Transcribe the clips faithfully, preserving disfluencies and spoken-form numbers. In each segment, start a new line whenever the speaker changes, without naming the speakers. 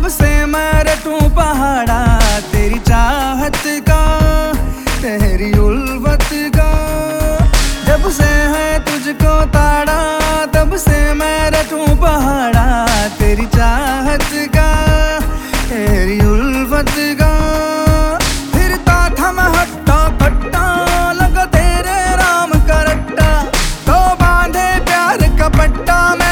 जब से मैं रटूं पहाड़ा तेरी चाहत का, तेरी उल्फत का। जब से है तुझको ताड़ा, तब से मैं रटूं पहाड़ा तेरी चाहत का, तेरी उल्फत का। फिरता था मैं हट्टा कट्टा, लगा तेरे राम का रट्टा, तो बांधे प्यार का पट्टा मैं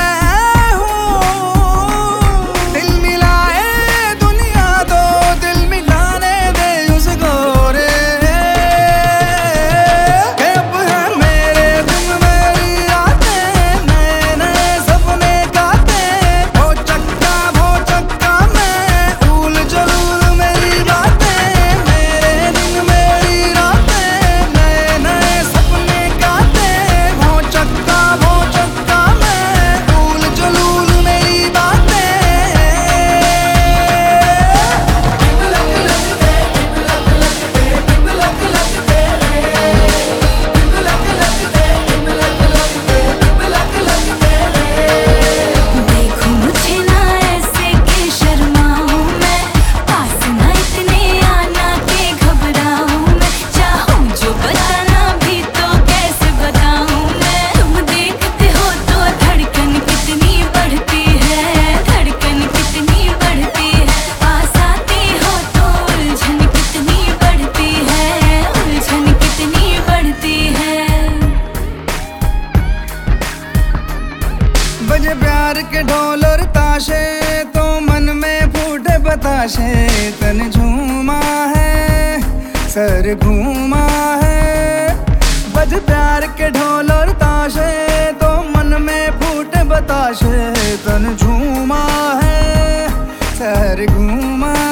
बजे प्यार के ढोल और ताशे, तो मन में फूटे बताशे। तन झूमा है, सर घूमा है। बजे प्यार के ढोल और ताशे, तो मन में फूटे बताशे। तन झूमा है, सर घूमा